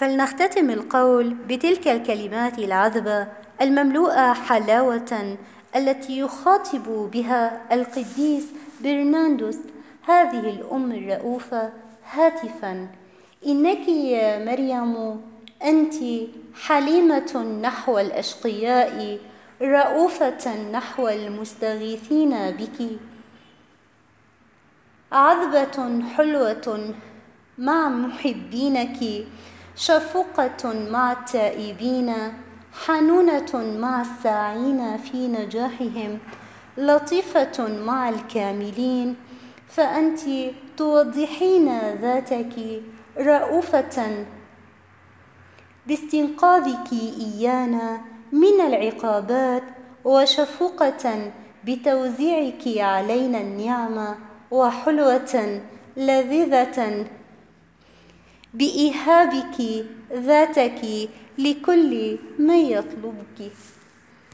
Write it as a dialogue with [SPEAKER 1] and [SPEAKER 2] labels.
[SPEAKER 1] فلنختتم القول بتلك الكلمات العذبة المملوءة حلاوة التي يخاطب بها القديس برناردوس هذه الأم الرؤوفة هاتفاً: إنك يا مريم أنت حليمة نحو الأشقياء، رؤوفة نحو المستغيثين بك، عذبة حلوة مع محبينك، شفقة مع التائبين، حنونة مع الساعين في نجاحهم، لطيفة مع الكاملين. فأنت توضحين ذاتك رؤوفة باستنقاذك إيانا من العقابات، وشفوقة بتوزيعك علينا النعمة، وحلوة لذيذة بإيهابك ذاتك لكل من يطلبك.